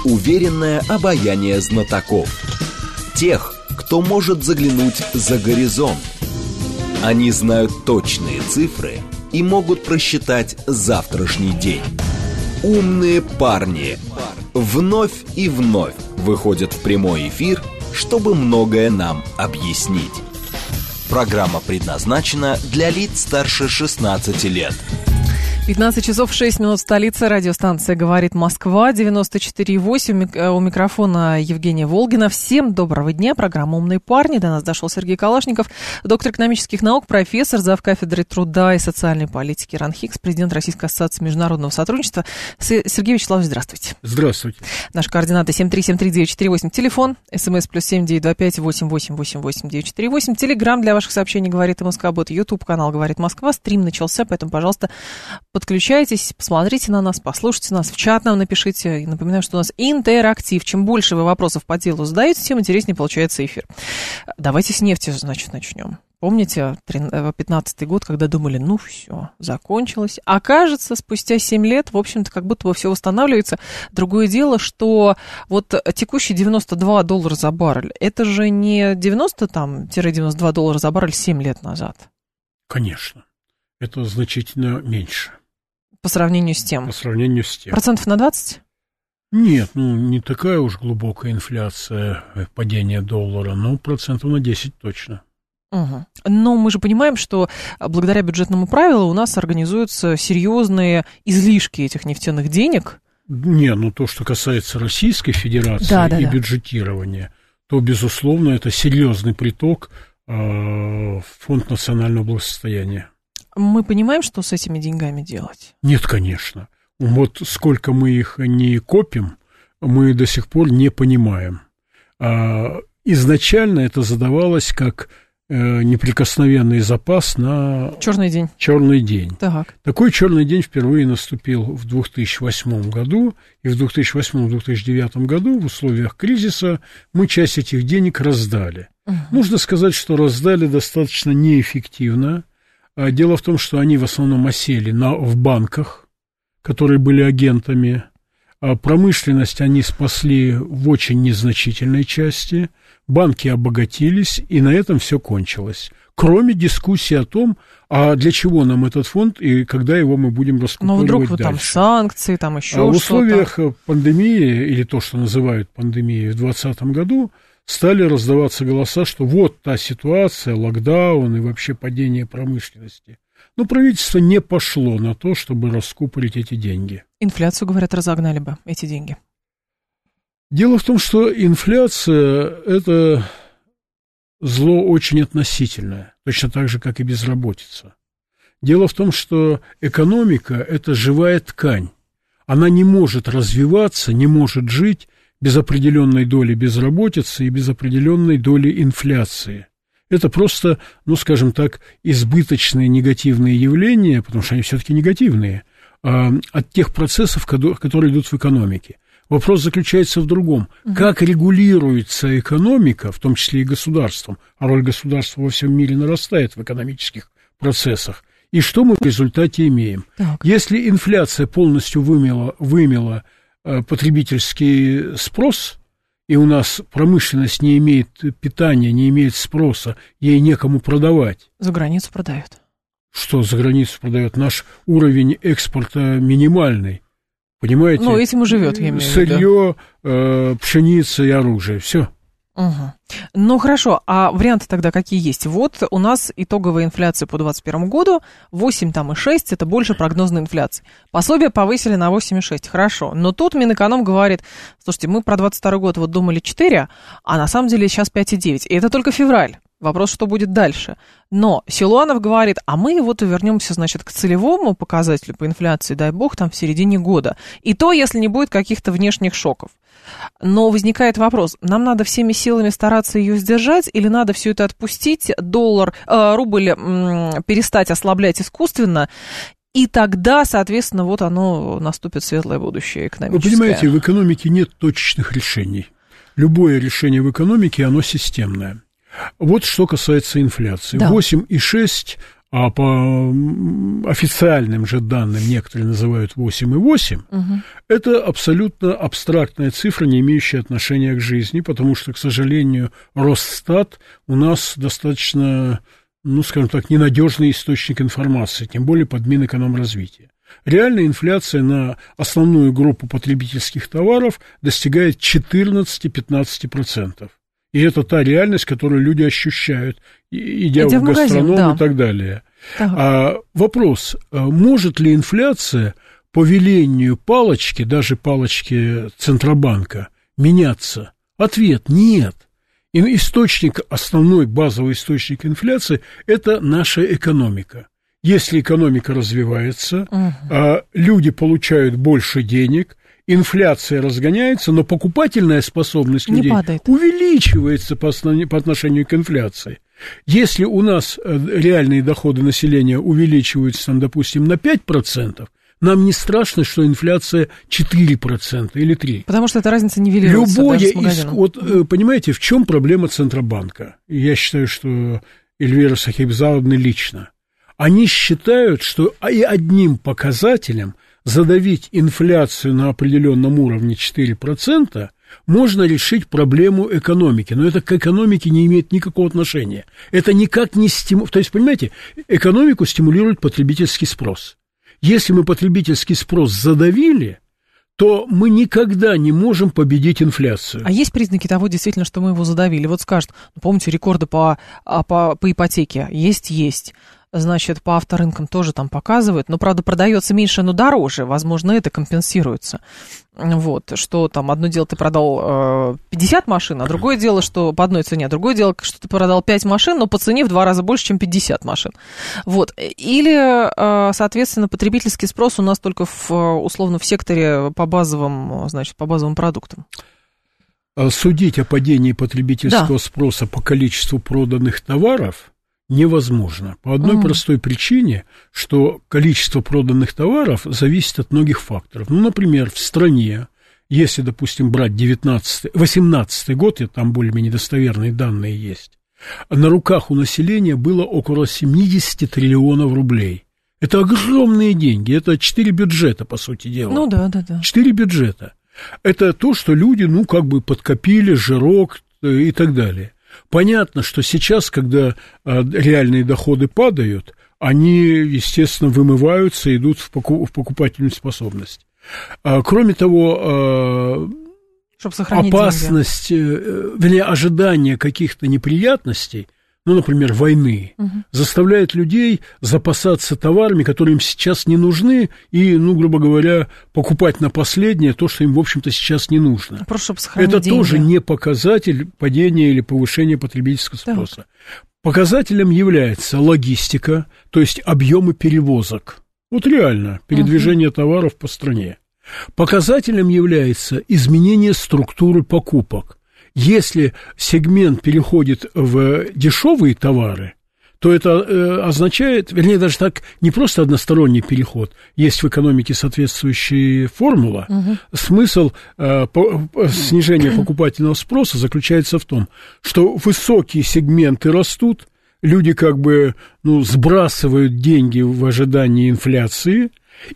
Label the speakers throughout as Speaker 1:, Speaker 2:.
Speaker 1: уверенное обаяние знатоков. Тех, кто может заглянуть за горизонт. Они знают точные цифры и могут просчитать завтрашний день. Умные парни вновь и вновь выходят в прямой эфир, чтобы многое нам объяснить. Программа предназначена для лиц старше 16 лет.
Speaker 2: 15 часов 6 минут в столице. Радиостанция «Говорит Москва», 94,8. У микрофона Евгения Волгина. Всем доброго дня. Программа «Умные парни». До нас дошел Сергей Калашников, доктор экономических наук, профессор, завкафедры труда и социальной политики РАНХИКС, президент Российской ассоциации международного сотрудничества. Сергей Вячеславович, здравствуйте.
Speaker 3: Здравствуйте.
Speaker 2: Наши координаты 7373948. Телефон, СМС +7 925 888 948. Телеграм для ваших сообщений «Говорит МСК-бот». Ютуб-канал «Говорит Москва». Стрим начался, поэтому, пожалуйста, подключайтесь, посмотрите на нас, послушайте нас, в чат нам напишите. И напоминаю, что у нас интерактив. Чем больше вы вопросов по делу задаете, тем интереснее получается эфир. Давайте с нефти, значит, начнем. Помните 15-й год, когда думали, ну все, закончилось. А кажется, спустя 7 лет, в общем-то, как будто бы все восстанавливается. Другое дело, что вот текущие $92 за баррель, это же не 90-92 доллара за баррель 7 лет назад.
Speaker 3: Конечно. Это значительно меньше.
Speaker 2: По сравнению с тем?
Speaker 3: По сравнению с тем.
Speaker 2: Процентов на 20?
Speaker 3: Нет, не такая уж глубокая инфляция, падение доллара, но процентов на 10 точно.
Speaker 2: Угу. Но мы же понимаем, что благодаря бюджетному правилу у нас организуются серьезные излишки этих нефтяных денег.
Speaker 3: То, что касается Российской Федерации и бюджетирования, то, безусловно, это серьезный приток в Фонд национального благосостояния. Мы
Speaker 2: понимаем, что с этими деньгами делать?
Speaker 3: Нет, конечно. Вот сколько мы их не копим, мы до сих пор не понимаем. Изначально это задавалось как неприкосновенный запас на черный день. Так. Такой черный день впервые наступил в 2008 году, и в 2008-2009 году в условиях кризиса мы часть этих денег раздали. Нужно сказать, что раздали достаточно неэффективно. Дело в том, что они в основном осели в банках, которые были агентами. Промышленность они спасли в очень незначительной части. Банки обогатились, и на этом все кончилось. Кроме дискуссии о том, а для чего нам этот фонд и когда его мы будем раскупоривать дальше.
Speaker 2: Но вдруг там санкции, там еще что-то.
Speaker 3: В условиях пандемии, или то, что называют пандемией, в 2020 году стали раздаваться голоса, что вот та ситуация, локдаун и вообще падение промышленности. Но правительство не пошло на то, чтобы раскупорить эти деньги.
Speaker 2: Инфляцию, говорят, разогнали бы эти деньги.
Speaker 3: Дело в том, что инфляция – это зло очень относительное, точно так же, как и безработица. Дело в том, что экономика – это живая ткань. Она не может развиваться, не может жить без определенной доли безработицы и без определенной доли инфляции. Это просто, скажем так, избыточные негативные явления, потому что они все-таки негативные, от тех процессов, которые идут в экономике. Вопрос заключается в другом. Как регулируется экономика, в том числе и государством, а роль государства во всем мире нарастает в экономических процессах, и что мы в результате имеем? Так. Если инфляция полностью вымела потребительский спрос, и у нас промышленность не имеет питания, не имеет спроса, ей некому продавать.
Speaker 2: За границу продают.
Speaker 3: Что за границу продают? Наш уровень экспорта минимальный. Понимаете?
Speaker 2: Этим и живет, я имею в
Speaker 3: виду. Сырье, пшеница и оружие. Все.
Speaker 2: Угу. Хорошо, а варианты тогда какие есть? Вот у нас итоговая инфляция по 2021 году 8,6, это больше прогнозной инфляции. Пособие повысили на 8,6, хорошо. Но тут Минэконом говорит, слушайте, мы про 2022 год вот думали 4, а на самом деле сейчас 5,9. И это только февраль. Вопрос, что будет дальше. Но Силуанов говорит, а мы вот вернемся, значит, к целевому показателю по инфляции, дай бог, там в середине года. И то, если не будет каких-то внешних шоков. Но возникает вопрос, нам надо всеми силами стараться ее сдержать или надо все это отпустить, рубль перестать ослаблять искусственно, и тогда, соответственно, вот оно наступит светлое будущее экономическое.
Speaker 3: Вы понимаете, в экономике нет точечных решений. Любое решение в экономике, оно системное. Вот что касается инфляции. Да. 8,6 а по официальным же данным некоторые называют 8,8, это абсолютно абстрактная цифра, не имеющая отношения к жизни, потому что, к сожалению, Росстат у нас достаточно, ну, скажем так, ненадежный источник информации, тем более под Минэкономразвития. Реальная инфляция на основную группу потребительских товаров достигает 14-15%. И это та реальность, которую люди ощущают, идя в гастроном, да, и так далее. Вопрос, может ли инфляция по велению палочки, даже палочки Центробанка, меняться? Ответ – нет. И источник, основной базовый источник инфляции – это наша экономика. Если экономика развивается, люди получают больше денег, инфляция разгоняется, но покупательная способность людей увеличивается по отношению к инфляции. Если у нас реальные доходы населения увеличиваются, там, допустим, на 5%, нам не страшно, что инфляция 4% или 3%. Потому что эта разница нивелируется даже с магазином. Вот, понимаете, в чем проблема Центробанка? Я считаю, что Эльвира Сахибзадовна лично. Они считают, что и одним показателем задавить инфляцию на определенном уровне 4% можно решить проблему экономики. Но это к экономике не имеет никакого отношения. Это никак не стимулирует. То есть, понимаете, экономику стимулирует потребительский спрос. Если мы потребительский спрос задавили, то мы никогда не можем победить инфляцию. А есть признаки того, действительно, что мы его задавили? Вот скажут, помните, рекорды по ипотеке? Есть. Значит, по авторынкам тоже там показывают, но, правда, продается меньше, но дороже, возможно, это компенсируется. Вот, что там, одно дело, ты продал 50 машин, а другое дело, что по одной цене, а другое дело, что ты продал 5 машин, но по цене в 2 раза больше, чем 50 машин. Вот, или, соответственно, потребительский спрос у нас только условно в секторе по базовым продуктам. Судить о падении потребительского спроса по количеству проданных товаров невозможно. По одной простой причине, что количество проданных товаров зависит от многих факторов. Ну, например, в стране, если, допустим, брать 18 год, и там более-менее достоверные данные есть, на руках у населения было около 70 триллионов рублей. Это огромные деньги, это 4 бюджета, по сути дела. Ну да. 4 бюджета. Это то, что люди, подкопили, жирок и так далее. Понятно, что сейчас, когда реальные доходы падают, они, естественно, вымываются и идут в покупательную способность. Кроме того, опасность, ожидание каких-то неприятностей, например, войны, заставляет людей запасаться товарами, которые им сейчас не нужны, и, грубо говоря, покупать на последнее то, что им, в общем-то, сейчас не нужно. Просто, это деньги. Тоже не показатель падения или повышения потребительского спроса. Так. Показателем является логистика, то есть объемы перевозок. Вот реально, передвижение товаров по стране. Показателем является изменение структуры покупок. Если сегмент переходит в дешевые товары, то это означает, даже так, не просто односторонний переход, есть в экономике соответствующая формула. Смысл снижения покупательного спроса заключается в том, что высокие сегменты растут, люди сбрасывают деньги в ожидании инфляции,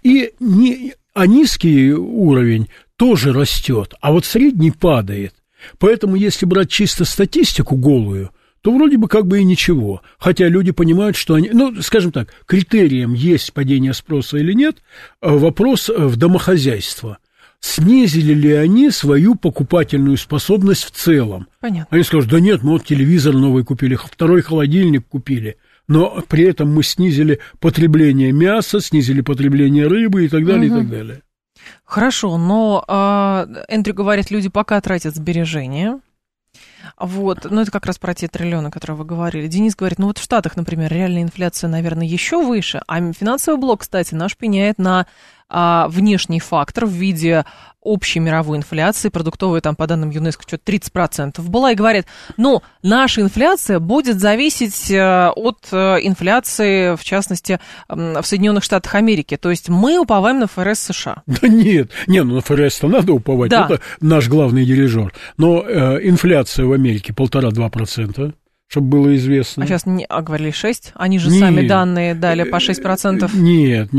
Speaker 3: а низкий уровень тоже растет, а вот средний падает. Поэтому, если брать чисто статистику голую, то вроде бы и ничего. Хотя люди понимают, что они... скажем так, критерием есть падение спроса или нет, вопрос в домохозяйство. Снизили ли они свою покупательную способность в целом? Понятно. Они скажут, да нет, мы телевизор новый купили, второй холодильник купили, но при этом мы снизили потребление мяса, снизили потребление рыбы и так далее, и так далее. Хорошо, но Эндрю говорит, люди пока тратят сбережения. Вот, это как раз про те триллионы, о которых вы говорили. Денис говорит, в Штатах, например, реальная инфляция, наверное, еще выше, а финансовый блок, кстати, наш пеняет на внешний фактор в виде общей мировой инфляции, продуктовая там, по данным ЮНЕСКО, что-то 30% была, и говорят, наша инфляция будет зависеть от инфляции, в частности, в Соединенных Штатах Америки. То есть мы уповаем на ФРС США. Да нет, на ФРС-то надо уповать, это наш главный дирижер. Но инфляция в Америке 1,5-2%. чтобы было известно.
Speaker 2: А сейчас говорили 6? Они же сами данные дали по 6%.
Speaker 3: Нет.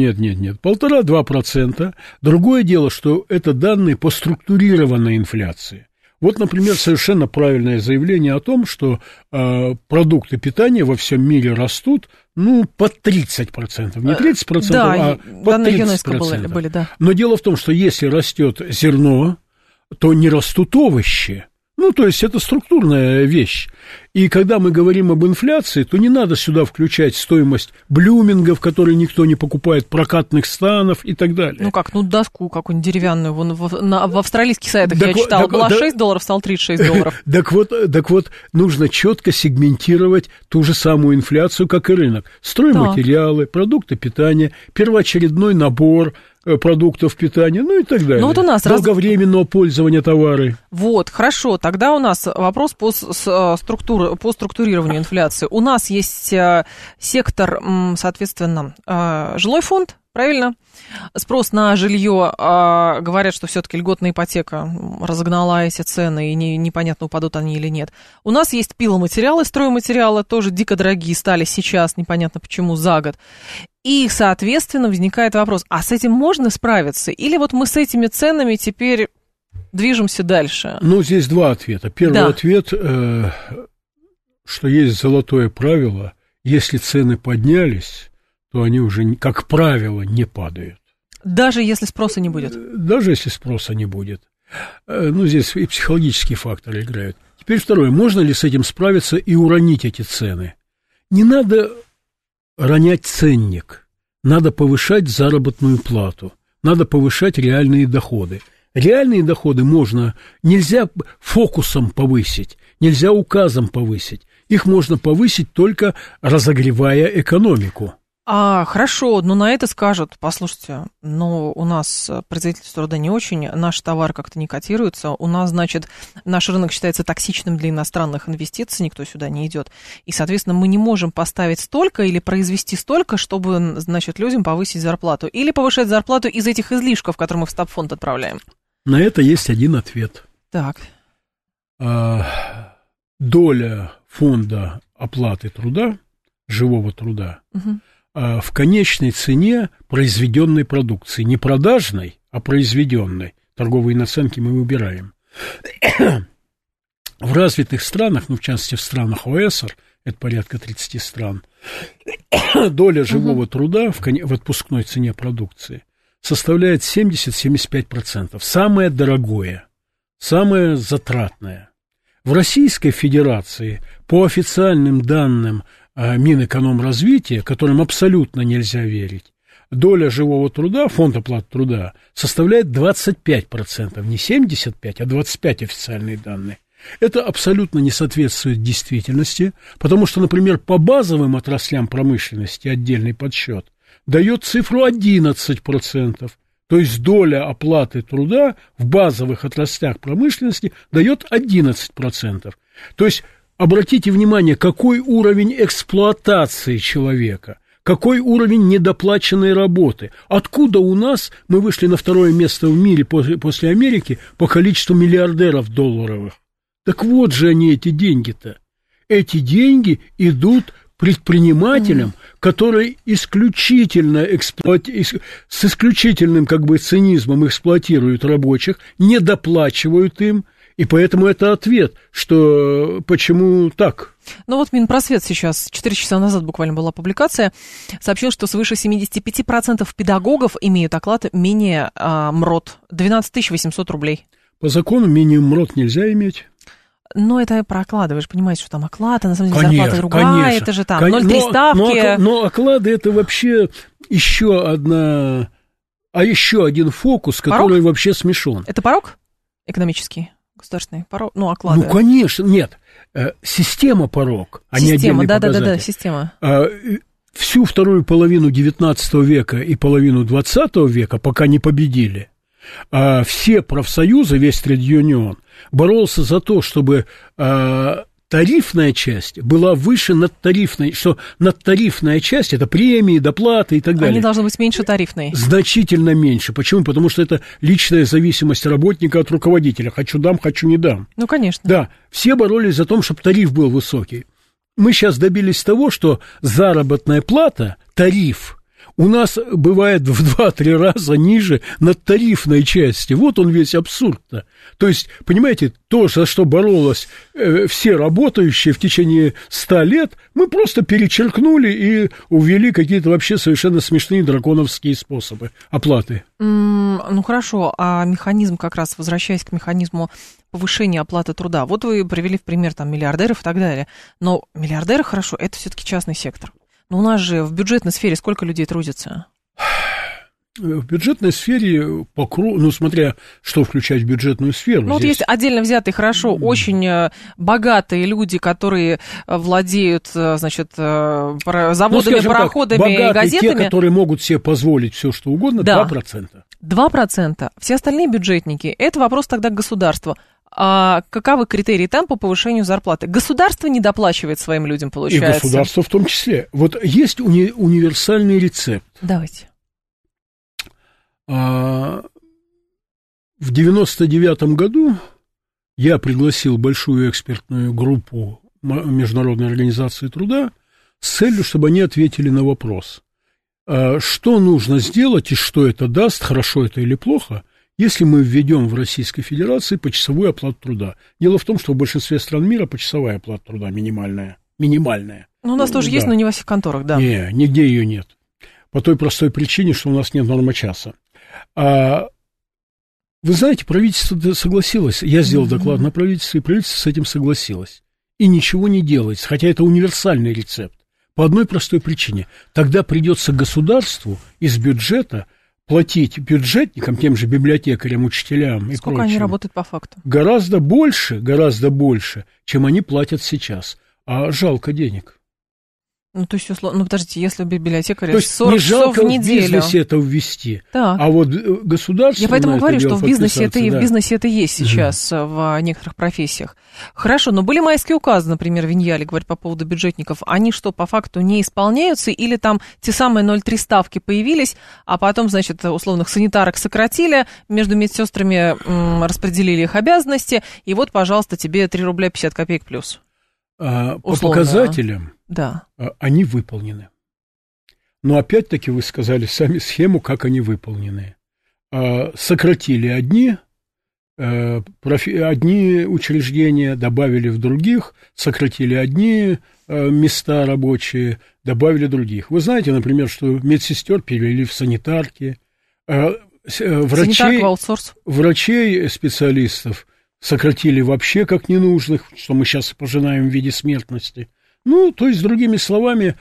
Speaker 3: 1,5-2%. Другое дело, что это данные по структурированной инфляции. Вот, например, совершенно правильное заявление о том, что продукты питания во всем мире растут, по 30%. Не 30%,
Speaker 2: да,
Speaker 3: а по 30%.
Speaker 2: Были, да.
Speaker 3: Но дело в том, что если растет зерно, то не растут овощи. То есть это структурная вещь. И когда мы говорим об инфляции, то не надо сюда включать стоимость блюмингов, которые никто не покупает, прокатных станов и так далее.
Speaker 2: Доску какую-нибудь деревянную. В австралийских сайтах я читала, была $6, стало $36.
Speaker 3: Так вот, нужно четко сегментировать ту же самую инфляцию, как и рынок. Стройматериалы, продукты питания, первоочередной набор продуктов питания, и так далее.
Speaker 2: У нас
Speaker 3: долговременного пользования товары.
Speaker 2: Хорошо. Тогда у нас вопрос по структурированию инфляции. У нас есть сектор, соответственно, жилой фонд, правильно? Спрос на жилье, говорят, что все-таки льготная ипотека разогнала эти цены, и непонятно, упадут они или нет. У нас есть пиломатериалы, стройматериалы, тоже дико дорогие стали сейчас, непонятно почему, за год. И, соответственно, возникает вопрос, а с этим можно справиться? Или мы с этими ценами теперь движемся дальше?
Speaker 3: Здесь два ответа. Первый ответ, что есть золотое правило, если цены поднялись, то они уже, как правило, не падают.
Speaker 2: Даже если спроса не будет?
Speaker 3: Даже если спроса не будет. Здесь и психологические факторы играют. Теперь второе. Можно ли с этим справиться и уронить эти цены? Не надо ронять ценник. Надо повышать заработную плату. Надо повышать реальные доходы. Реальные доходы нельзя фокусом повысить, нельзя указом повысить. Их можно повысить только разогревая экономику.
Speaker 2: Хорошо, на это скажут, послушайте, у нас производительство труда не очень, наш товар как-то не котируется, у нас, наш рынок считается токсичным для иностранных инвестиций, никто сюда не идет, и, соответственно, мы не можем поставить столько или произвести столько, чтобы, людям повысить зарплату, или повышать зарплату из этих излишков, которые мы в стабфонд отправляем. На это есть один ответ. Так.
Speaker 3: Доля фонда оплаты труда, живого труда, в конечной цене произведенной продукции, не продажной, а произведенной. Торговые наценки мы выбираем. В развитых странах, в частности в странах ОЭСР, это порядка 30 стран, доля живого труда в отпускной цене продукции составляет 70-75%. Самое дорогое, самое затратное. В Российской Федерации, по официальным данным Минэкономразвития, которым абсолютно нельзя верить, доля живого труда, фонд оплаты труда, составляет 25%, не 75%, а 25% официальные данные. Это абсолютно не соответствует действительности, потому что, например, по базовым отраслям промышленности отдельный подсчет дает цифру 11%. То есть доля оплаты труда в базовых отраслях промышленности дает 11%. То есть обратите внимание, какой уровень эксплуатации человека, какой уровень недоплаченной работы. Откуда у нас мы вышли на второе место в мире после Америки по количеству миллиардеров долларовых? Так вот же они, эти деньги-то. Эти деньги идут предпринимателям, которые исключительно с исключительным цинизмом эксплуатируют рабочих, не доплачивают им. И поэтому это ответ, что почему так?
Speaker 2: Минпросвет сейчас, 4 часа назад буквально была публикация, сообщил, что свыше 75% педагогов имеют оклад менее МРОТ, 12 800 рублей.
Speaker 3: По закону менее МРОТ нельзя иметь.
Speaker 2: Но это про оклады, вы же понимаете, что там оклад, а на самом деле зарплата другая, конечно. Это же там 0,3 ставки.
Speaker 3: Но оклады это вообще еще один фокус, который вообще смешон.
Speaker 2: Это порог экономический? Государственный порог, оклады.
Speaker 3: Конечно, нет. Система порог, а не отдельный показатель.
Speaker 2: Да, система.
Speaker 3: Всю вторую половину XIX века и половину XX века, пока не победили, все профсоюзы, весь трейд-юнион, боролся за то, чтобы тарифная часть была выше надтарифной, что надтарифная часть – это премии, доплаты и так далее.
Speaker 2: Они должны быть меньше тарифной.
Speaker 3: Значительно меньше. Почему? Потому что это личная зависимость работника от руководителя. Хочу дам, хочу не дам.
Speaker 2: Конечно.
Speaker 3: Да, все боролись за то, чтобы тариф был высокий. мы сейчас добились того, что заработная плата, тариф, у нас бывает в 2-3 раза ниже надтарифной части. Вот он весь абсурд-то. То есть, понимаете, то, за что боролись все работающие в течение 100 лет, мы просто перечеркнули и увели какие-то вообще совершенно смешные драконовские способы оплаты.
Speaker 2: Ну, хорошо, а механизм, как раз возвращаясь к механизму повышения оплаты труда, вот вы привели в пример там миллиардеров и так далее, но миллиардеры, хорошо, это все-таки частный сектор. Но у нас же в бюджетной сфере сколько людей трудится?
Speaker 3: В бюджетной сфере, смотря что включать в бюджетную сферу.
Speaker 2: Ну, вот есть отдельно взятые, хорошо, очень богатые люди, которые владеют, значит, заводами, пароходами и газетами.
Speaker 3: Те, которые могут себе позволить все, что угодно, да. 2%.
Speaker 2: 2%. Все остальные бюджетники, это вопрос тогда к государству. А каковы критерии там по повышению зарплаты? Государство не доплачивает своим людям, получается.
Speaker 3: И государство в том числе. Вот есть универсальный рецепт.
Speaker 2: Давайте.
Speaker 3: В 99-м году я пригласил большую экспертную группу Международной организации труда с целью, чтобы они ответили на вопрос, что нужно сделать и что это даст, хорошо это или плохо, если мы введем в Российской Федерации почасовую оплату труда. Дело в том, что в большинстве стран мира почасовая оплата труда минимальная.
Speaker 2: Ну, у нас тоже есть, но не во всех конторах, да.
Speaker 3: Не, нигде ее нет. По той простой причине, что у нас нет нормы часа. Вы знаете, правительство согласилось. Я сделал доклад на правительство, и правительство с этим согласилось. И ничего не делается, хотя это универсальный рецепт. По одной простой причине. Тогда придется государству из бюджета платить бюджетникам, тем же библиотекарям, учителям и прочим.
Speaker 2: Сколько они работают по факту?
Speaker 3: Гораздо больше, чем они платят сейчас. А жалко денег.
Speaker 2: Ну, то есть, условно, подождите, если библиотекаря 40
Speaker 3: часов в неделю.
Speaker 2: То есть, не жалко в
Speaker 3: бизнесе это ввести.
Speaker 2: Так.
Speaker 3: А вот государство...
Speaker 2: Я поэтому говорю, что в бизнесе это есть сейчас в некоторых профессиях. Хорошо, но были майские указы, например, Виньяли говорит по поводу бюджетников. Они что, по факту не исполняются? Или там те самые 0,3 ставки появились, а потом, значит, условных санитарок сократили, между медсестрами распределили их обязанности, и вот, пожалуйста, тебе 3 рубля 50 копеек плюс.
Speaker 3: По показателям
Speaker 2: да.
Speaker 3: Они выполнены. Но опять-таки вы сказали сами схему, как они выполнены. Сократили одни учреждения, добавили в других, сократили одни места рабочие, добавили других. Вы знаете, например, что медсестер перевели в санитарки, врачей, специалистов сократили вообще как ненужных, что мы сейчас пожинаем в виде смертности. Ну, то есть, другими словами,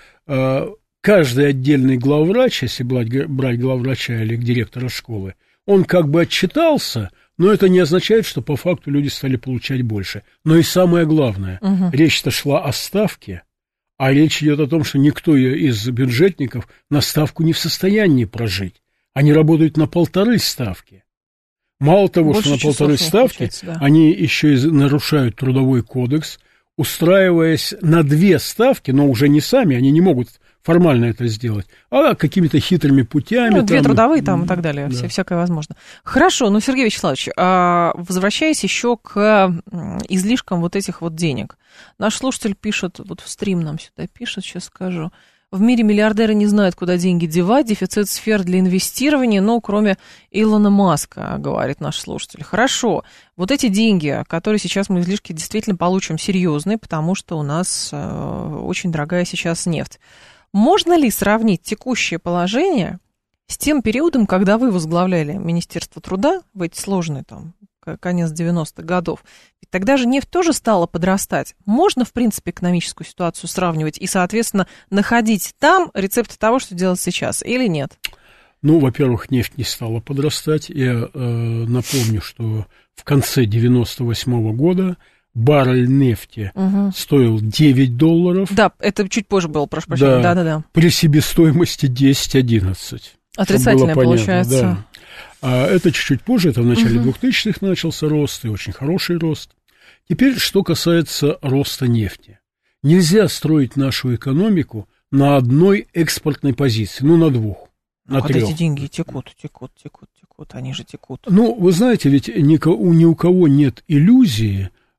Speaker 3: каждый отдельный главврач, если брать главврача или директора школы, он как бы отчитался, но это не означает, что по факту люди стали получать больше. Но и самое главное, речь-то шла о ставке, а речь идет о том, что никто из бюджетников на ставку не в состоянии прожить. Они работают на 1,5 ставки. Мало того, больше что на 1,5 ставки, да. Они еще и нарушают трудовой кодекс, устраиваясь на 2 ставки, но уже не сами, они не могут формально это сделать, а какими-то хитрыми путями.
Speaker 2: Ну, 2 трудовые там и так далее, да. Всякое возможно. Хорошо, ну, Сергей Вячеславович, возвращаясь еще к излишкам вот этих вот денег. Наш слушатель пишет, вот в стрим нам сюда пишет, сейчас скажу. В мире миллиардеры не знают, куда деньги девать, дефицит сфер для инвестирования, но кроме Илона Маска, говорит наш слушатель. Хорошо, вот эти деньги, которые сейчас мы излишки действительно получим серьезные, потому что у нас очень дорогая сейчас нефть. Можно ли сравнить текущее положение с тем периодом, когда вы возглавляли Министерство труда в эти сложные там конец 90-х годов? Ведь тогда же нефть тоже стала подрастать. Можно, в принципе, экономическую ситуацию сравнивать и, соответственно, находить там рецепты того, что делать сейчас, или нет?
Speaker 3: Ну, во-первых, нефть не стала подрастать. Я напомню, что в конце 98-го года баррель нефти стоил $9.
Speaker 2: Да, это чуть позже было, прошу прощения. Да.
Speaker 3: При себестоимости 10-11.
Speaker 2: Отрицательное получается.
Speaker 3: Да. А это чуть-чуть позже, это в начале 2000-х начался рост, и очень хороший рост. Теперь, что касается роста нефти. Нельзя строить нашу экономику на одной экспортной позиции, на 2, на 3.
Speaker 2: Эти деньги текут, они же текут.
Speaker 3: Ну, вы знаете, ведь ни у кого нет иллюзии,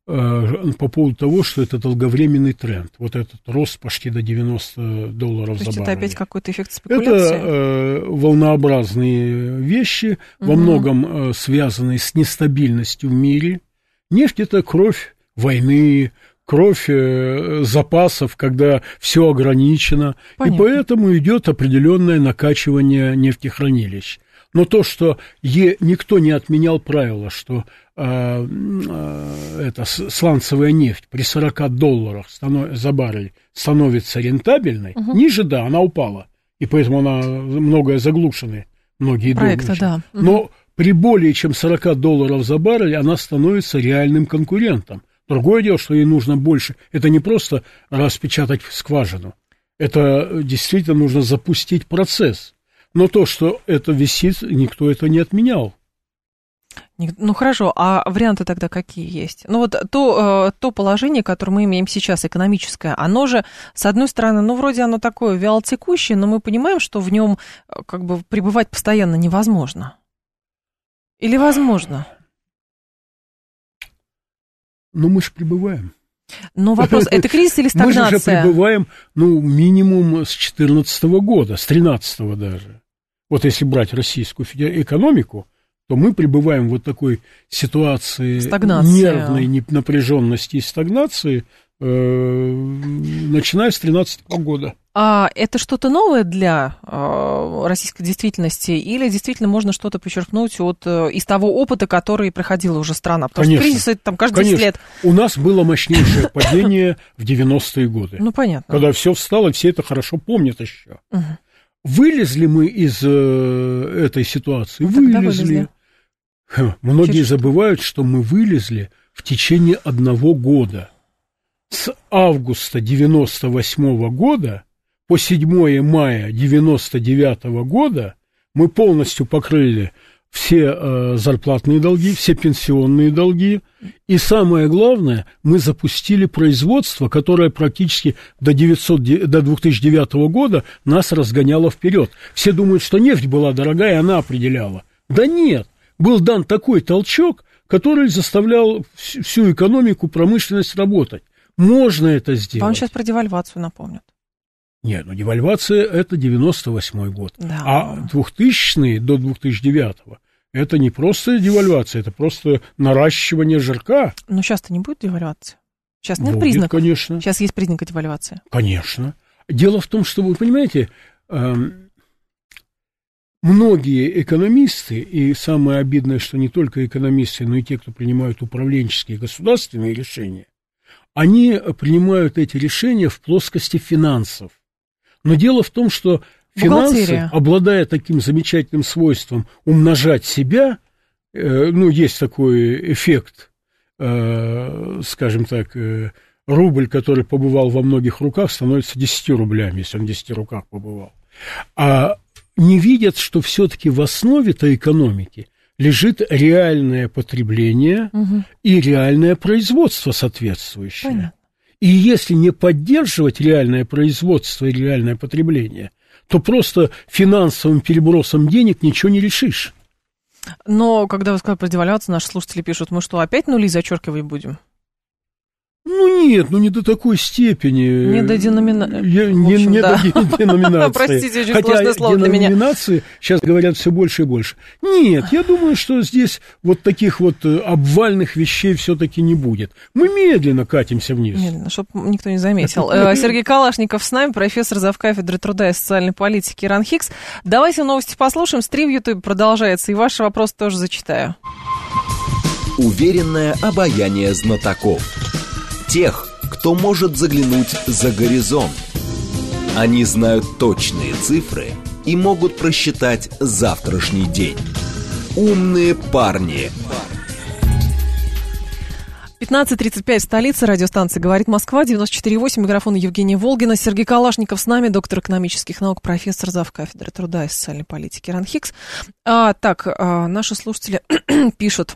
Speaker 3: по поводу того, что это долговременный тренд. Вот этот рост почти до $90 за баррель.
Speaker 2: То есть это опять какой-то эффект спекуляции?
Speaker 3: Это волнообразные вещи, во многом связанные с нестабильностью в мире. Нефть – это кровь войны, кровь запасов, когда все ограничено. Понятно. И поэтому идет определенное накачивание нефтехранилищ. Но то, что никто не отменял правило, что эта сланцевая нефть при $40 за баррель становится рентабельной, ниже, да, она упала. И поэтому она многое заглушены, многие проекты, да. Но при более чем $40 за баррель она становится реальным конкурентом. Другое дело, что ей нужно больше. Это не просто распечатать скважину. Это действительно нужно запустить процесс. Но то, что это висит, никто это не отменял.
Speaker 2: Ну, хорошо, а варианты тогда какие есть? Ну, вот то положение, которое мы имеем сейчас, экономическое, оно же, с одной стороны, ну, вроде оно такое вялотекущее, но мы понимаем, что в нем как бы пребывать постоянно невозможно. Или возможно?
Speaker 3: Ну, мы же пребываем.
Speaker 2: Но вопрос, это кризис или стагнация?
Speaker 3: Мы же пребываем, минимум с 2014 года, с 2013 даже. Вот если брать российскую экономику, то мы пребываем в вот такой ситуации нервной напряженности и стагнации, начиная с 2013 года.
Speaker 2: А это что-то новое для российской действительности, или действительно можно что-то почерпнуть из того опыта, который проходила уже страна? Потому что кризис это там каждые 10 лет.
Speaker 3: У нас было мощнейшее падение в 90-е годы.
Speaker 2: Ну, понятно.
Speaker 3: Когда все встало, все это хорошо помнят еще. Вылезли мы из этой ситуации? Вылезли. Многие забывают, что мы вылезли в течение 1 года. С августа 98 года по 7 мая 99 года мы полностью покрыли все зарплатные долги, все пенсионные долги. И самое главное, мы запустили производство, которое практически до 2009 года нас разгоняло вперед. Все думают, что нефть была дорогая, и она определяла. Да нет, был дан такой толчок, который заставлял всю экономику, промышленность работать. Можно это сделать.
Speaker 2: Вам сейчас про девальвацию напомнят.
Speaker 3: Нет, девальвация – это 98 год.
Speaker 2: Да.
Speaker 3: А 2000-е до 2009-го – это не просто девальвация, это просто наращивание жирка.
Speaker 2: Но сейчас-то не будет девальвации. Сейчас нет
Speaker 3: будет,
Speaker 2: признаков.
Speaker 3: Конечно.
Speaker 2: Сейчас есть признаки девальвации.
Speaker 3: Конечно. Дело в том, что, вы понимаете, многие экономисты, и самое обидное, что не только экономисты, но и те, кто принимают управленческие государственные решения, они принимают эти решения в плоскости финансов. Но дело в том, что финансы, обладая таким замечательным свойством умножать себя, есть такой эффект, скажем так, рубль, который побывал во многих руках, становится 10 рублями, если он в 10 руках побывал. А не видят, что все-таки в основе этой экономики лежит реальное потребление и реальное производство соответствующее. Понятно. И если не поддерживать реальное производство и реальное потребление, то просто финансовым перебросом денег ничего не решишь.
Speaker 2: Но когда вы сказали про девальвацию, наши слушатели пишут, мы что, опять нули зачеркивать будем?
Speaker 3: Нет, не до такой степени.
Speaker 2: Не до деноминации.
Speaker 3: Не до деноминации.
Speaker 2: Простите, очень сложное слово для меня.
Speaker 3: Хотя деноминации сейчас говорят все больше и больше. Нет, я думаю, что здесь вот таких вот обвальных вещей все-таки не будет. Мы медленно катимся вниз.
Speaker 2: Медленно, чтобы никто не заметил. Сергей Калашников с нами, профессор завкафедры труда и социальной политики РАНХИКС. Давайте новости послушаем. Стрим в Ютубе продолжается, и ваши вопросы тоже зачитаю.
Speaker 1: Уверенное обаяние знатоков. Тех, кто может заглянуть за горизонт. Они знают точные цифры и могут просчитать завтрашний день. Умные парни.
Speaker 2: 15:35, столица, радиостанция «Говорит Москва», 94.8, микрофон Евгения Волгина. Сергей Калашников с нами, доктор экономических наук, профессор завкафедры труда и социальной политики РАНХИКС. Наши слушатели пишут.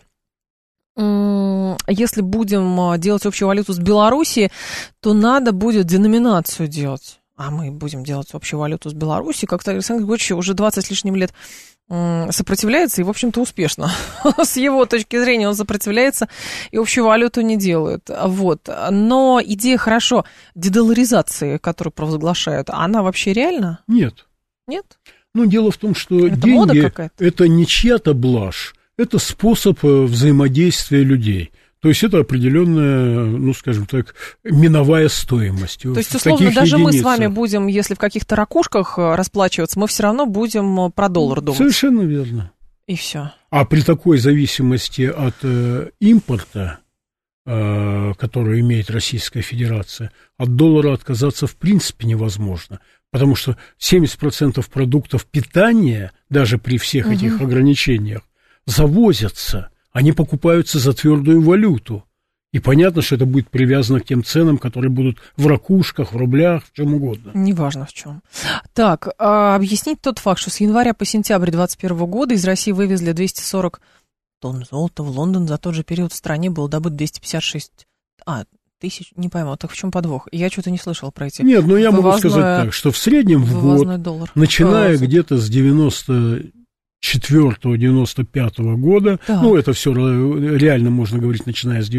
Speaker 2: Если будем делать общую валюту с Белоруссией, то надо будет деноминацию делать. а мы будем делать общую валюту с Беларусью, как-то Александр Григорьевич уже 20 с лишним лет сопротивляется, и, в общем-то, успешно. С его точки зрения он сопротивляется и общую валюту не делает. Вот. Но идея, хорошо, дедоларизации, которую провозглашают, она вообще реальна?
Speaker 3: Нет.
Speaker 2: Нет?
Speaker 3: Ну, дело в том, что
Speaker 2: это
Speaker 3: деньги – это не чья-то блажь, это способ взаимодействия людей. То есть это определенная, ну, скажем так, миновая стоимость.
Speaker 2: То есть, условно, даже мы с вами будем, если в каких-то ракушках расплачиваться, мы все равно будем про доллар думать.
Speaker 3: Совершенно верно.
Speaker 2: И все.
Speaker 3: А при такой зависимости от импорта, который имеет Российская Федерация, от доллара отказаться в принципе невозможно. Потому что 70% продуктов питания, даже при всех этих ограничениях, завозятся. Они покупаются за твердую валюту. И понятно, что это будет привязано к тем ценам, которые будут в ракушках, в рублях, в чем угодно.
Speaker 2: Неважно в чем. Так, объяснить тот факт, что с января по сентябрь 2021 года из России вывезли 240 тонн золота. В Лондон за тот же период в стране было добыто 256 тысяч. Не пойму, так в чем подвох? Я что-то не слышала про эти.
Speaker 3: Нет, но я могу сказать так, что в среднем в год, доллар, начиная где-то с 94-95 года, да. Ну, это все реально можно говорить, начиная с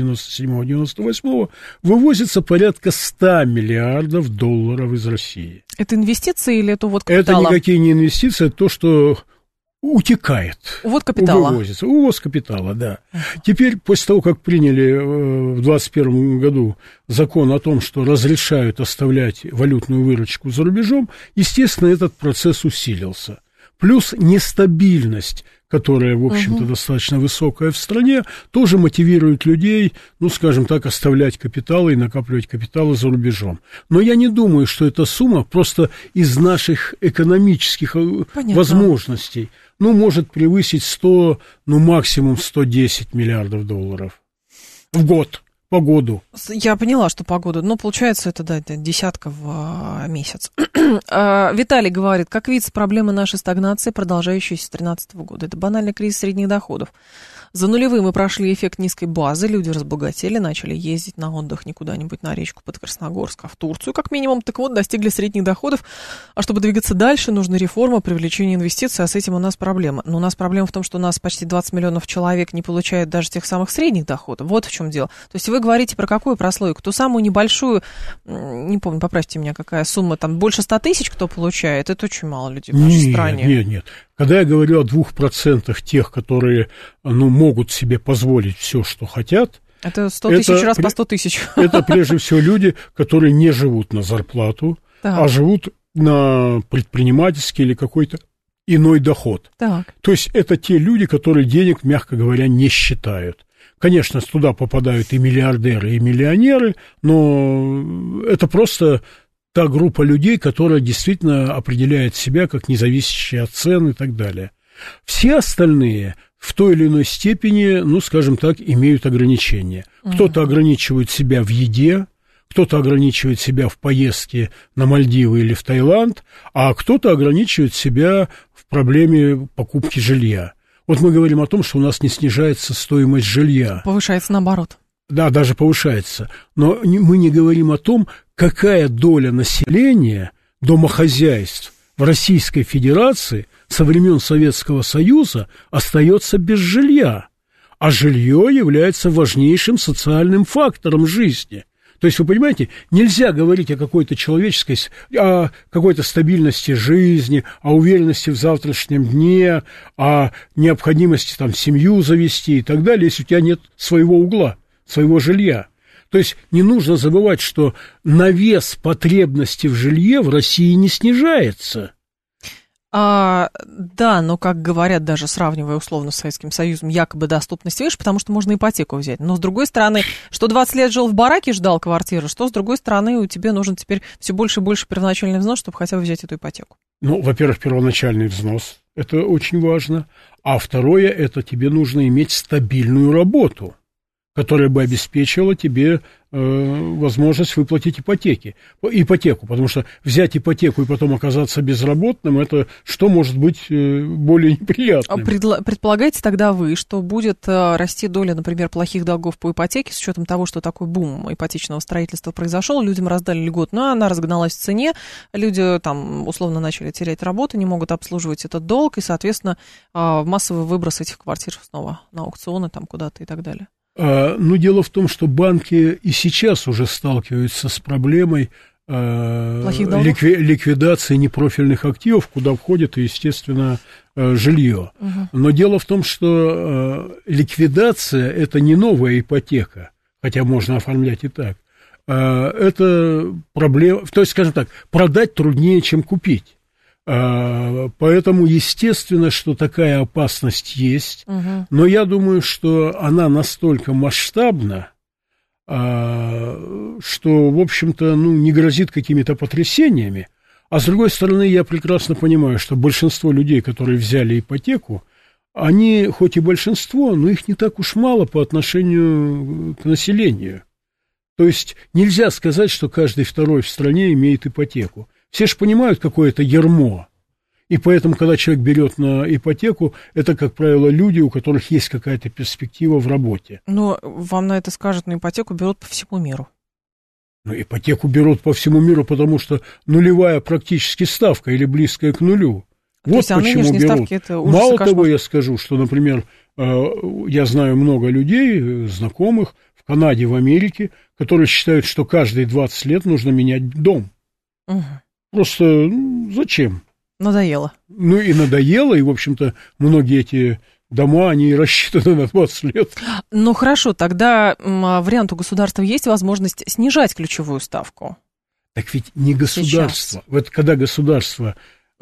Speaker 3: 97-98, вывозится порядка 100 миллиардов долларов из России.
Speaker 2: Это инвестиции или это увод капитала? Это
Speaker 3: никакие не инвестиции, это то, что утекает.
Speaker 2: Увод капитала.
Speaker 3: Вывозится. Увоз капитала, да. Теперь, после того, как приняли в 2021 году закон о том, что разрешают оставлять валютную выручку за рубежом, естественно, этот процесс усилился. Плюс нестабильность, которая, в общем-то, достаточно высокая в стране, тоже мотивирует людей, ну, скажем так, оставлять капиталы и накапливать капиталы за рубежом. Но я не думаю, что эта сумма просто из наших экономических возможностей, ну, может превысить 100, ну, максимум 110 миллиардов долларов в год. По году.
Speaker 2: Я поняла, что по году. Но получается, это, да, это десятка в месяц. Виталий говорит, как видится, проблемы нашей стагнации, продолжающиеся с 2013 года. Это банальный кризис средних доходов. За нулевые мы прошли эффект низкой базы, люди разбогатели, начали ездить на отдых не куда-нибудь на речку под Красногорск, а в Турцию, как минимум. Так вот, достигли средних доходов. А чтобы двигаться дальше, нужна реформа, привлечение инвестиций, а с этим у нас проблема. Но у нас проблема в том, что у нас почти 20 миллионов человек не получают даже тех самых средних доходов. Вот в чем дело. То есть вы говорите про какую прослойку? Ту самую небольшую, не помню, поправьте меня, какая сумма, там больше 100 тысяч кто получает? Это очень мало людей в нашей стране.
Speaker 3: Нет. Когда я говорю о 2% тех, которые, ну, могут себе позволить все, что хотят...
Speaker 2: Это 100 тысяч раз по 100 тысяч.
Speaker 3: Это прежде всего люди, которые не живут на зарплату, а живут на предпринимательский или какой-то иной доход.
Speaker 2: Так.
Speaker 3: То есть это те люди, которые денег, мягко говоря, не считают. Конечно, туда попадают и миллиардеры, и миллионеры, но это просто... та группа людей, которая действительно определяет себя как независящая от цен и так далее. Все остальные в той или иной степени, ну, скажем так, имеют ограничения. Кто-то ограничивает себя в еде, кто-то ограничивает себя в поездке на Мальдивы или в Таиланд, а кто-то ограничивает себя в проблеме покупки жилья. Вот мы говорим о том, что у нас не снижается стоимость жилья.
Speaker 2: Повышается наоборот.
Speaker 3: Да, даже повышается. Но мы не говорим о том, какая доля населения, домохозяйств в Российской Федерации со времен Советского Союза остается без жилья. А жилье является важнейшим социальным фактором жизни. То есть, вы понимаете, нельзя говорить о какой-то человеческой, о какой-то стабильности жизни, о уверенности в завтрашнем дне, о необходимости там семью завести и так далее, если у тебя нет своего угла, своего жилья. То есть не нужно забывать, что навес потребности в жилье в России не снижается.
Speaker 2: Да, но, как говорят, даже сравнивая условно с Советским Союзом, якобы доступность выше, потому что можно ипотеку взять. Но, с другой стороны, что 20 лет жил в бараке, ждал квартиру, что, с другой стороны, у тебя нужен теперь все больше и больше первоначальный взнос, чтобы хотя бы взять эту ипотеку.
Speaker 3: Ну, во-первых, первоначальный взнос, это очень важно. А второе, это тебе нужно иметь стабильную работу. которая бы обеспечила тебе возможность выплатить ипотеку, потому что взять ипотеку и потом оказаться безработным, это что может быть более неприятным?
Speaker 2: Предполагаете тогда вы, что будет расти доля, например, плохих долгов по ипотеке, с учетом того, что такой бум ипотечного строительства произошел, людям раздали льготу, но она разгналась в цене, люди там условно начали терять работу, не могут обслуживать этот долг, и, соответственно, массовый выброс этих квартир снова на аукционы там куда-то и так далее?
Speaker 3: Ну, дело в том, что банки и сейчас уже сталкиваются с проблемой ликвидации непрофильных активов, куда входит, естественно, жилье. Но дело в том, что ликвидация – это не новая ипотека, хотя можно оформлять и так. Это проблема, то есть, скажем так, продать труднее, чем купить. Поэтому, естественно, что такая опасность есть, но я думаю, что она настолько масштабна, что, в общем-то, не грозит какими-то потрясениями. А с другой стороны, я прекрасно понимаю, что большинство людей, которые взяли ипотеку, они, хоть и большинство, но их не так уж мало по отношению к населению. То есть нельзя сказать, что каждый второй в стране имеет ипотеку. Все же понимают, какое это ярмо. И поэтому, когда человек берет на ипотеку, это, как правило, люди, у которых есть какая-то перспектива в работе.
Speaker 2: Но вам на это скажут, на ипотеку берут по всему миру.
Speaker 3: Ну, ипотеку берут по всему миру, потому что нулевая практически ставка или близкая к нулю. Вот почему берут. Мало того, я скажу, что, например, я знаю много людей, знакомых в Канаде, в Америке, которые считают, что каждые 20 лет нужно менять дом. Просто зачем?
Speaker 2: Надоело.
Speaker 3: Ну и надоело, и, в общем-то, многие эти дома, они рассчитаны на 20 лет.
Speaker 2: Ну хорошо, тогда вариант у государства есть возможность снижать ключевую ставку.
Speaker 3: Так ведь не государство. Вот когда государство...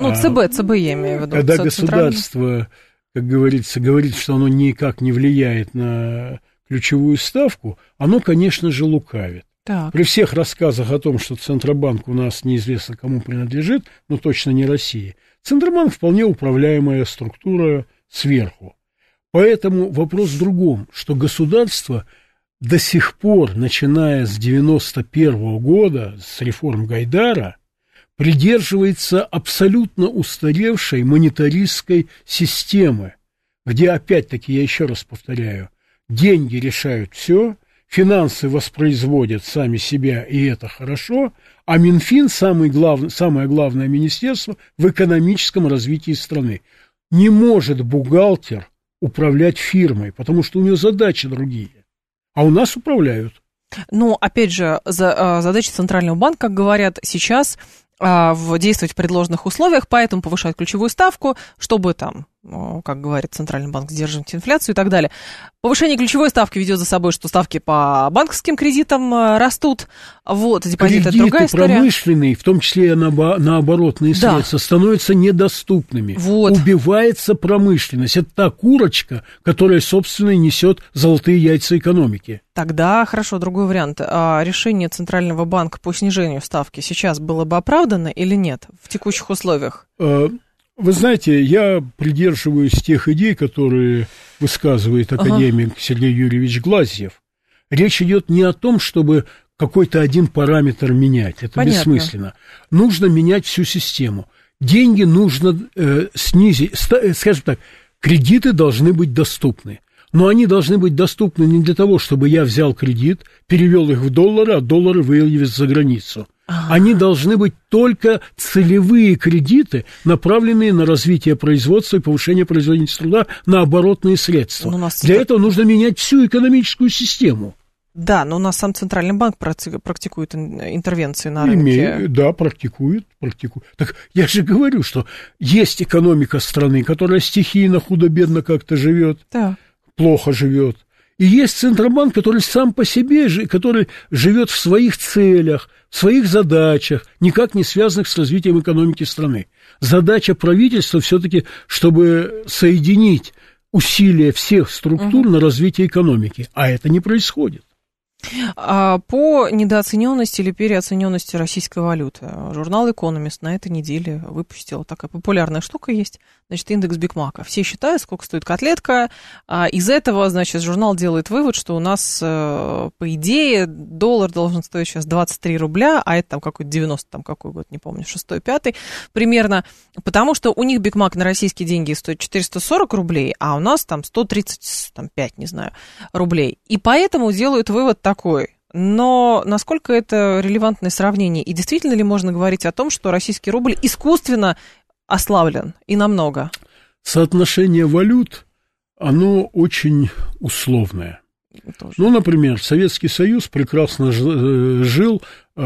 Speaker 2: ЦБ я имею в виду.
Speaker 3: Когда государство, как говорится, говорит, что оно никак не влияет на ключевую ставку, оно, конечно же, лукавит.
Speaker 2: Так.
Speaker 3: При всех рассказах о том, что Центробанк у нас неизвестно кому принадлежит, но точно не России, Центробанк вполне управляемая структура сверху. Поэтому вопрос в другом, что государство до сих пор, начиная с 1991 года, с реформ Гайдара, придерживается абсолютно устаревшей монетаристской системы, где, опять-таки, я еще раз повторяю, деньги решают все, финансы воспроизводят сами себя, и это хорошо, а Минфин, самое главное министерство в экономическом развитии страны. Не может бухгалтер управлять фирмой, потому что у него задачи другие, а у нас управляют.
Speaker 2: Ну, опять же, задача Центрального банка, как говорят, сейчас действовать в предложенных условиях, поэтому повышают ключевую ставку, чтобы там, как говорит Центральный банк, сдерживать инфляцию и так далее. Повышение ключевой ставки ведет за собой, что ставки по банковским кредитам растут. Вот, депозиты — это другая история.
Speaker 3: Промышленные, в том числе и на оборотные средства, становятся недоступными.
Speaker 2: Вот.
Speaker 3: Убивается промышленность. Это та курочка, которая, собственно, и несет золотые яйца экономики.
Speaker 2: Тогда, хорошо, другой вариант. Решение Центрального банка по снижению ставки сейчас было бы оправдано или нет в текущих условиях?
Speaker 3: Вы знаете, я придерживаюсь тех идей, которые высказывает академик Сергей Юрьевич Глазьев. Речь идет не о том, чтобы какой-то один параметр менять. Это понятно. Бессмысленно. Нужно менять всю систему. Деньги нужно снизить. Скажем так, кредиты должны быть доступны. Но они должны быть доступны не для того, чтобы я взял кредит, перевел их в доллары, а доллары вывез за границу. Они должны быть только целевые кредиты, направленные на развитие производства и повышение производительности труда, на оборотные средства. Для этого нужно менять всю экономическую систему.
Speaker 2: Да, но у нас сам Центральный банк практикует интервенции на рынке.
Speaker 3: Да, практикует. Так я же говорю, что есть экономика страны, которая стихийно, худо-бедно как-то живет, да. Плохо живет. И есть Центробанк, который сам по себе, который живет в своих целях, в своих задачах, никак не связанных с развитием экономики страны. Задача правительства все-таки, чтобы соединить усилия всех структур на развитие экономики, а это не происходит.
Speaker 2: По недооцененности или переоцененности российской валюты журнал «Экономист» на этой неделе выпустил, такая популярная штука есть, значит, индекс Биг Мака. Все считают, сколько стоит котлетка. Из этого, значит, журнал делает вывод, что у нас, по идее, доллар должен стоить сейчас 23 рубля, а это там какой-то 90, там какой год, не помню, 6-й, 5-й примерно, потому что у них Биг Мак на российские деньги стоит 440 рублей, а у нас там 135, не знаю, рублей. И поэтому делают вывод такой. Но насколько это релевантное сравнение? И действительно ли можно говорить о том, что российский рубль искусственно ослаблен и намного?
Speaker 3: Соотношение валют, оно очень условное.
Speaker 2: Тоже.
Speaker 3: Ну, например, Советский Союз прекрасно жил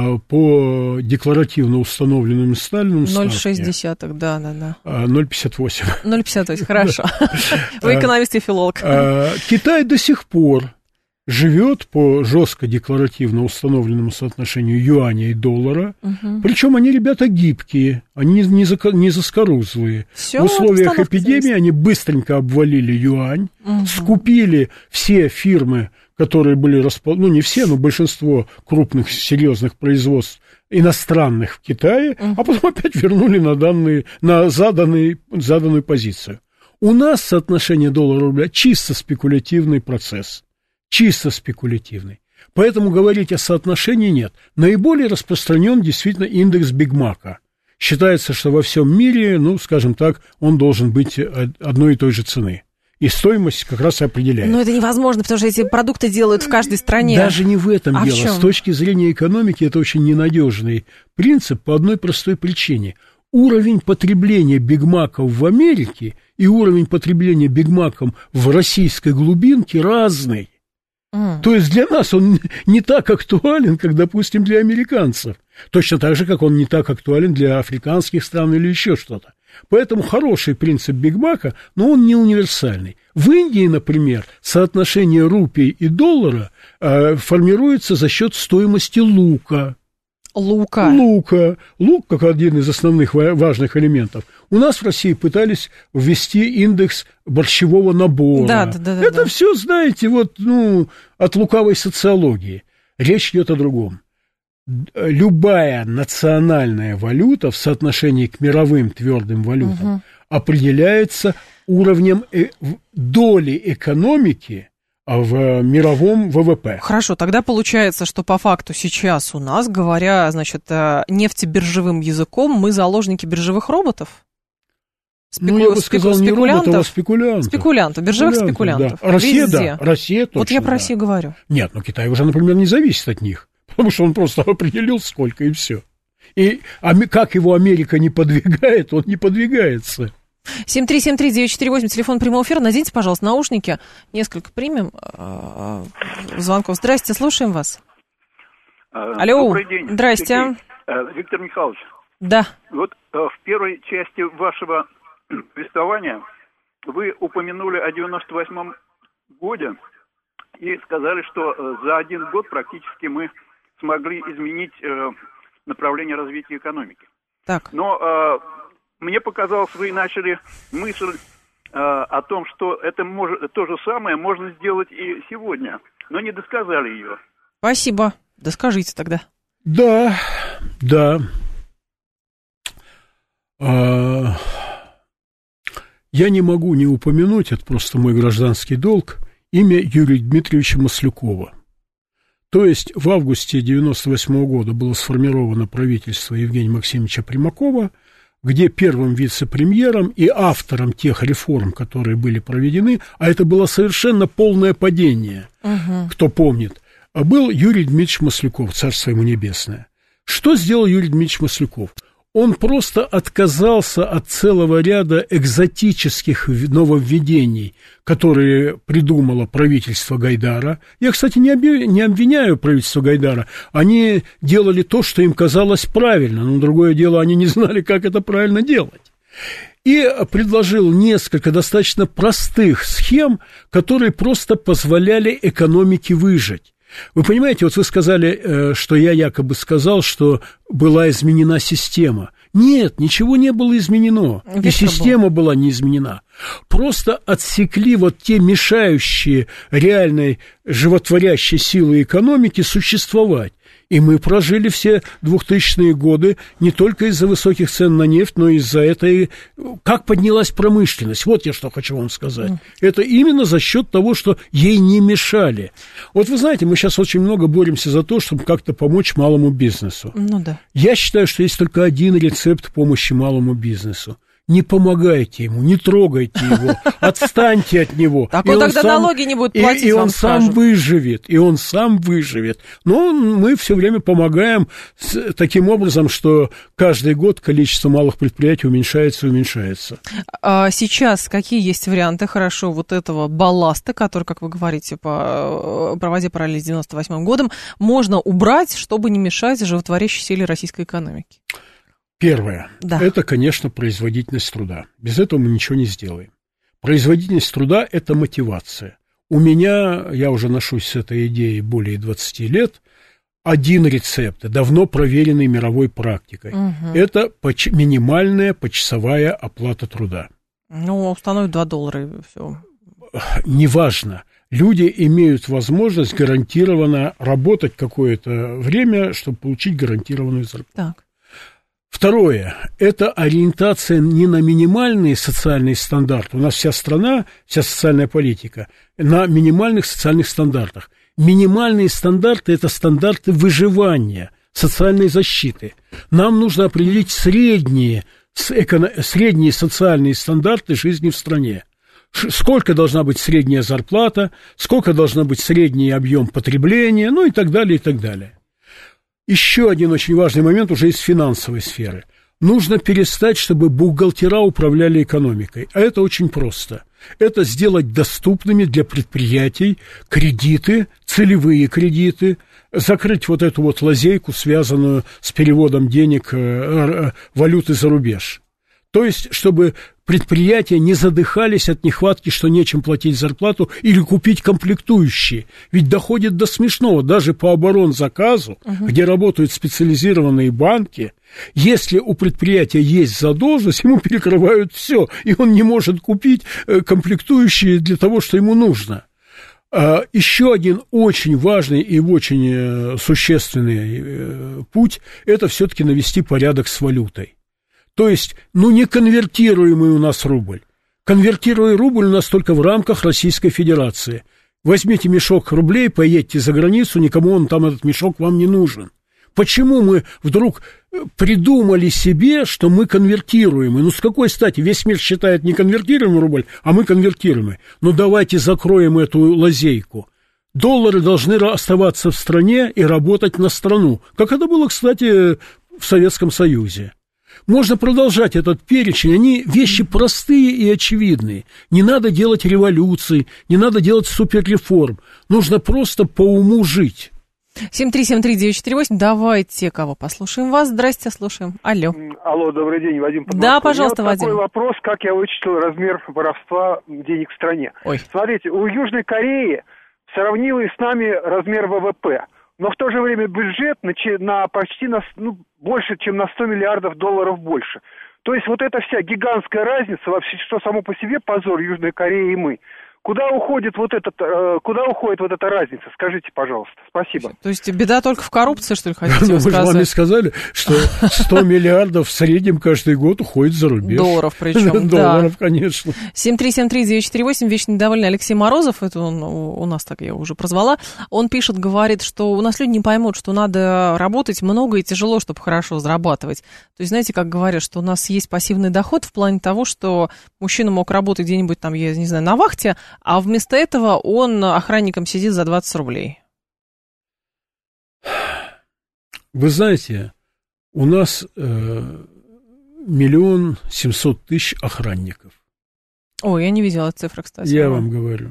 Speaker 3: по декларативно установленным Сталиным ставке.
Speaker 2: 0,6, да.
Speaker 3: 0,58.
Speaker 2: 0,58, хорошо. Вы экономист и филолог.
Speaker 3: Китай до сих пор живет по жестко декларативно установленному соотношению юаня и доллара. Причем они, ребята, гибкие, они не заскорузлые. В условиях эпидемии они быстренько обвалили юань, скупили все фирмы, которые были расположены, ну, не все, но большинство крупных серьезных производств иностранных в Китае, а потом опять вернули на заданную позицию. У нас соотношение доллара-рубля чисто спекулятивный процесс. Чисто спекулятивный. Поэтому говорить о соотношении нет. Наиболее распространен действительно индекс Биг Мака. Считается, что во всем мире, ну, скажем так, он должен быть одной и той же цены. И стоимость как раз и определяет.
Speaker 2: Но это невозможно, потому что эти продукты делают в каждой стране.
Speaker 3: Даже не в этом дело. С точки зрения экономики это очень ненадежный принцип по одной простой причине. Уровень потребления Биг Маков в Америке и уровень потребления Биг Маков в российской глубинке разный. То есть для нас он не так актуален, как, допустим, для американцев. Точно так же, как он не так актуален для африканских стран или еще что-то. Поэтому хороший принцип Биг Мака, но он не универсальный. В Индии, например, соотношение рупий и доллара формируется за счет стоимости лука. Лук, как один из основных важных элементов. У нас в России пытались ввести индекс борщевого набора. Это все, знаете, от лукавой социологии. Речь идет о другом. Любая национальная валюта в соотношении к мировым твердым валютам определяется уровнем доли экономики в мировом ВВП.
Speaker 2: Хорошо, тогда получается, что по факту сейчас у нас, говоря, значит, нефтебиржевым языком, мы заложники биржевых роботов?
Speaker 3: Я бы сказал, не роботов, а спекулянтов.
Speaker 2: Спекулянтов, биржевых спекулянтов.
Speaker 3: Да. Россия точно.
Speaker 2: Вот я про Россию говорю.
Speaker 3: Нет, Китай уже, например, не зависит от них, потому что он просто определил сколько, и все. И как его Америка не подвигает, он не подвигается.
Speaker 2: 7373948, телефон прямого эфира. Наденьте, пожалуйста, наушники. Несколько примем звонков. Здрасте, слушаем вас. Алло.
Speaker 4: Добрый день.
Speaker 2: Здрасте.
Speaker 4: Виктор Михайлович.
Speaker 2: Да.
Speaker 4: Вот в первой части вашего повествования вы упомянули о 98-м годе и сказали, что за один год практически мы смогли изменить направление развития экономики.
Speaker 2: Так.
Speaker 4: Но мне показалось, вы начали мысль о том, что это то же самое можно сделать и сегодня, но не досказали ее.
Speaker 2: Спасибо. Доскажите тогда.
Speaker 3: Да. Я не могу не упомянуть, это просто мой гражданский долг, имя Юрия Дмитриевича Маслюкова. То есть в августе 1998 года было сформировано правительство Евгения Максимовича Примакова, где первым вице-премьером и автором тех реформ, которые были проведены, а это было совершенно полное падение, кто помнит, был Юрий Дмитриевич Маслюков, царство ему небесное. Что сделал Юрий Дмитриевич Маслюков? Он просто отказался от целого ряда экзотических нововведений, которые придумало правительство Гайдара. Я, кстати, не обвиняю правительство Гайдара. Они делали то, что им казалось правильно, но другое дело, они не знали, как это правильно делать. И предложил несколько достаточно простых схем, которые просто позволяли экономике выжить. Вы понимаете, вот вы сказали, что я якобы сказал, что была изменена система. Нет, ничего не было изменено, и система была не изменена. Просто отсекли вот те мешающие реальной животворящей силы экономики существовать. И мы прожили все 2000-е годы не только из-за высоких цен на нефть, но и из-за этой... Как поднялась промышленность? Вот я что хочу вам сказать. Это именно за счет того, что ей не мешали. Вот вы знаете, мы сейчас очень много боремся за то, чтобы как-то помочь малому бизнесу.
Speaker 2: Ну да.
Speaker 3: Я считаю, что есть только один рецепт помощи малому бизнесу. Не помогайте ему, не трогайте его, отстаньте от него.
Speaker 2: Так он тогда налоги не будет платить,
Speaker 3: и он сам выживет, Но мы все время помогаем таким образом, что каждый год количество малых предприятий уменьшается.
Speaker 2: А сейчас какие есть варианты, хорошо, вот этого балласта, который, как вы говорите, проводя параллель с 98 годом, можно убрать, чтобы не мешать животворящей силе российской экономики?
Speaker 3: Первое, это, конечно, производительность труда. Без этого мы ничего не сделаем. Производительность труда – это мотивация. У меня, я уже ношусь с этой идеей более 20 лет, один рецепт, давно проверенный мировой практикой. Это минимальная почасовая оплата труда.
Speaker 2: Ну, установят $2 и все.
Speaker 3: Неважно. Люди имеют возможность гарантированно работать какое-то время, чтобы получить гарантированную зарплату.
Speaker 2: Так.
Speaker 3: Второе, это ориентация не на минимальные социальные стандарты. У нас вся страна, вся социальная политика на минимальных социальных стандартах. Минимальные стандарты – это стандарты выживания, социальной защиты. Нам нужно определить средние социальные стандарты жизни в стране. Сколько должна быть средняя зарплата, сколько должна быть средний объем потребления, ну и так далее, и так далее. Еще один очень важный момент уже из финансовой сферы. Нужно перестать, чтобы бухгалтера управляли экономикой. А это очень просто. Это сделать доступными для предприятий кредиты, целевые кредиты, закрыть вот эту вот лазейку, связанную с переводом денег, валюты за рубеж. То есть, чтобы предприятия не задыхались от нехватки, что нечем платить зарплату или купить комплектующие. Ведь доходит до смешного. Даже по оборонзаказу, где работают специализированные банки, если у предприятия есть задолженность, ему перекрывают все, и он не может купить комплектующие для того, что ему нужно. Еще один очень важный и очень существенный путь – это все-таки навести порядок с валютой. То есть, не конвертируемый у нас рубль. Конвертируемый рубль у нас только в рамках Российской Федерации. Возьмите мешок рублей, поедьте за границу, никому он там, этот мешок, вам не нужен. Почему мы вдруг придумали себе, что мы конвертируемый? С какой стати? Весь мир считает неконвертируемый рубль, а мы конвертируемый. Давайте закроем эту лазейку. Доллары должны оставаться в стране и работать на страну. Как это было, кстати, в Советском Союзе. Можно продолжать этот перечень, они вещи простые и очевидные. Не надо делать революции, не надо делать суперреформ. Нужно просто по уму жить.
Speaker 2: 7373948, давайте кого послушаем вас. Здрасте, слушаем. Алло.
Speaker 5: Алло, добрый день, Вадим.
Speaker 2: Да, пожалуйста, Вадим.
Speaker 5: Такой вопрос, как я вычислил размер воровства денег в стране.
Speaker 2: Ой.
Speaker 5: Смотрите, у Южной Кореи сравнила с нами размер ВВП. Но в то же время бюджет почти больше, чем на $100 миллиардов больше. То есть вот эта вся гигантская разница, вообще, что само по себе позор Южной Кореи и мы. Куда уходит вот эта разница? Скажите, пожалуйста. Спасибо.
Speaker 2: То есть беда только в коррупции, что ли, хотите сказать?
Speaker 3: Мы же вам и сказали, что 100 миллиардов в среднем каждый год уходит за рубеж.
Speaker 2: Долларов причем,
Speaker 3: Долларов, конечно.
Speaker 2: 7373948, вечно недовольный Алексей Морозов, это он у нас, так я уже прозвала, он пишет, говорит, что у нас люди не поймут, что надо работать много и тяжело, чтобы хорошо зарабатывать. То есть, знаете, как говорят, что у нас есть пассивный доход в плане того, что мужчина мог работать где-нибудь там, я не знаю, на вахте, а вместо этого он охранником сидит за 20 рублей.
Speaker 3: Вы знаете, у нас 1 700 000 охранников.
Speaker 2: Ой, я не видела цифры, кстати.
Speaker 3: Я вам говорю.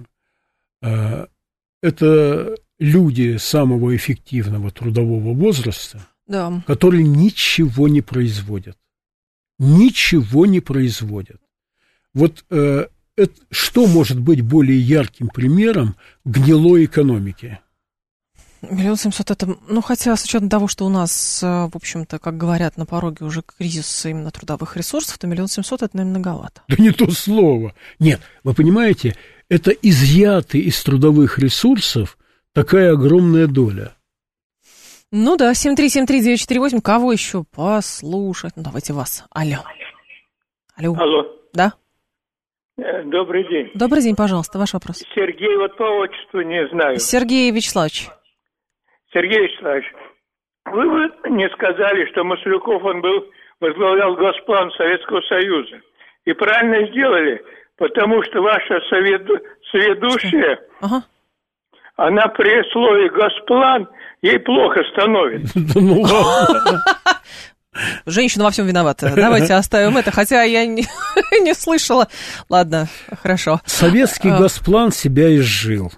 Speaker 3: Это люди самого эффективного трудового возраста,
Speaker 2: да,
Speaker 3: которые ничего не производят. Ничего не производят. Вот что может быть более ярким примером гнилой экономики?
Speaker 2: 1 700 000 это, ну, хотя с учетом того, что у нас, в общем-то, как говорят, на пороге уже кризис именно трудовых ресурсов, то 1 700 000 это, наверное, многовато.
Speaker 3: Да не то слово. Нет, вы понимаете, это изъяты из трудовых ресурсов такая огромная доля.
Speaker 2: Ну да, 7373948, кого еще послушать? Ну, давайте вас. Алло.
Speaker 6: Алло.
Speaker 2: Да?
Speaker 6: Добрый день.
Speaker 2: Добрый день, пожалуйста, ваш вопрос.
Speaker 6: Сергей, вот по отчеству не знаю.
Speaker 2: Сергей Вячеславович.
Speaker 6: Сергей Вячеславович, вы не сказали, что Маслюков, он возглавлял Госплан Советского Союза. И правильно сделали, потому что ваша соведущая, она при слове Госплан, ей плохо становится.
Speaker 3: Ну ладно.
Speaker 2: Женщина во всем виновата. Давайте оставим это, хотя я не слышала. Ладно, хорошо.
Speaker 3: Советский Госплан себя изжил.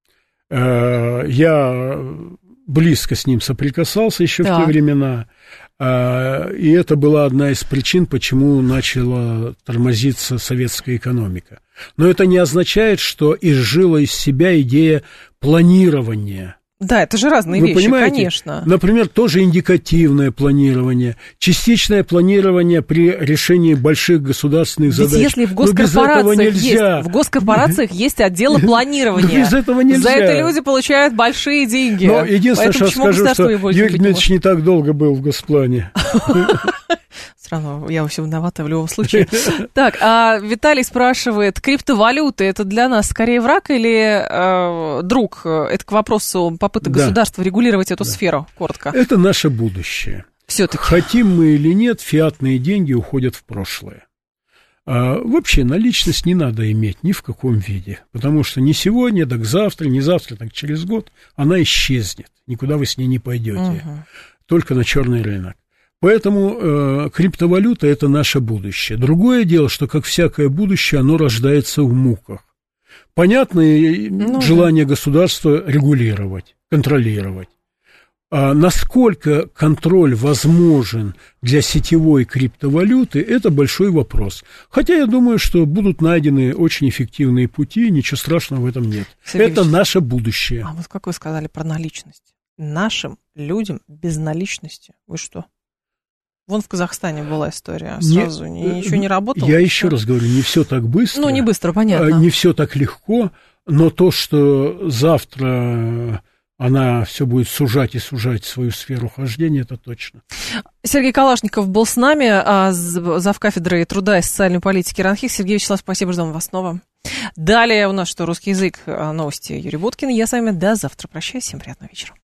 Speaker 3: Я близко с ним соприкасался еще в те времена. И это была одна из причин, почему начала тормозиться советская экономика. Но это не означает, что изжила из себя идея планирования.
Speaker 2: Да, это же разные вещи,
Speaker 3: понимаете?
Speaker 2: Конечно.
Speaker 3: Например, тоже индикативное планирование, частичное планирование при решении больших государственных задач.
Speaker 2: Ведь если в госкорпорациях есть отделы планирования,
Speaker 3: без этого нельзя.
Speaker 2: За это люди получают большие деньги.
Speaker 3: Но единственное, что скажу, что Юрий Дмитриевич не так долго был в Госплане.
Speaker 2: Странно, я все виновата в любом случае. Так, а Виталий спрашивает, криптовалюты это для нас скорее враг или друг? Это к вопросу попыток государства регулировать эту сферу, коротко.
Speaker 3: Это наше будущее.
Speaker 2: Все-таки.
Speaker 3: Хотим мы или нет, фиатные деньги уходят в прошлое. Вообще наличность не надо иметь ни в каком виде, потому что не сегодня, так завтра, не завтра, так через год она исчезнет. Никуда вы с ней не пойдете, только на черный рынок. Поэтому криптовалюта – это наше будущее. Другое дело, что, как всякое будущее, оно рождается в муках. Понятное желание государства регулировать, контролировать. А насколько контроль возможен для сетевой криптовалюты – это большой вопрос. Хотя я думаю, что будут найдены очень эффективные пути, ничего страшного в этом нет.
Speaker 2: Сергей
Speaker 3: это наше будущее.
Speaker 2: А вот как вы сказали про наличность? Нашим людям без наличности? Вы что? Вон в Казахстане была история, сразу ничего не работало. Я
Speaker 3: еще раз говорю, не все так быстро.
Speaker 2: Ну, не быстро, понятно.
Speaker 3: Не все так легко, но то, что завтра она все будет сужать и сужать свою сферу хождения, это точно.
Speaker 2: Сергей Калашников был с нами, завкафедрой труда и социальной политики РАНХИКС. Сергей Вячеславович, спасибо, ждем вас снова. Далее у нас что, русский язык, новости Юрий Буткин. Я с вами до завтра прощаюсь, всем приятного вечера.